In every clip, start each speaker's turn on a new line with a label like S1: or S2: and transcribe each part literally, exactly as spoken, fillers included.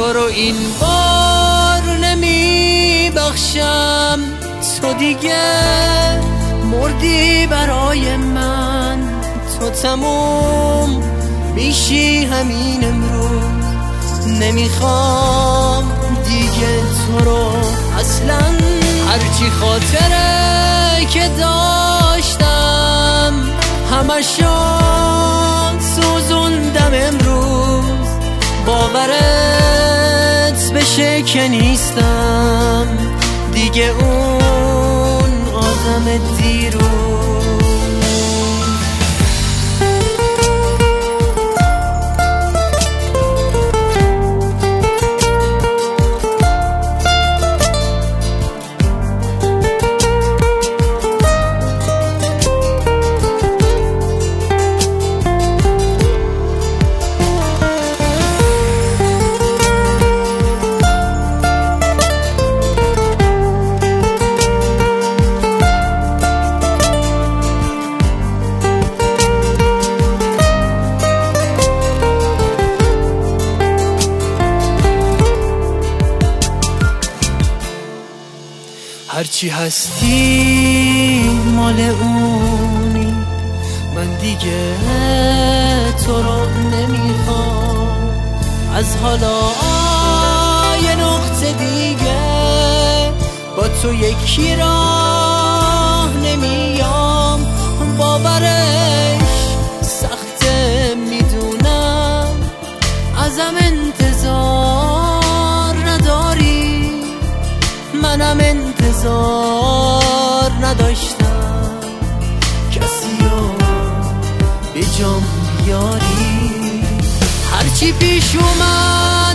S1: برو این بار نمی بخشم، تو دیگه مردی برای من، تو تموم میشی همین امروز، نمیخوام دیگه تو رو اصلا. هرچی خاطره که داشتم همشون سوزوندم امروز، باورت بشه که نیستم دیگه اون آدم دیروز. هرچی هستی مال اونی، من دیگه تو رو نمیخوام، از حالا یه نقطه دیگه با تو یکی راه نمیام. باورش سخته میدونم، ازم انتظار نداری، منم انتظار نداشتم کسی رو به جام بیاری. هرچی پیش اومد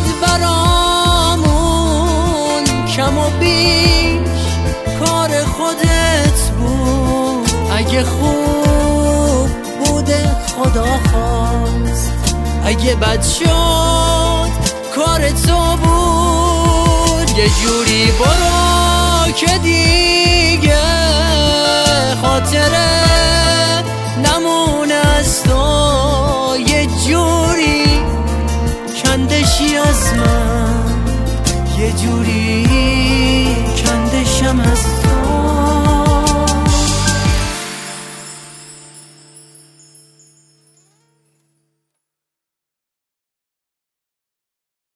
S1: برامون کم و بیش کار خودت بود، اگه خوب بوده خدا خواست، اگه بد شد کار تو بود. یه جوری برو که دیگه خاطره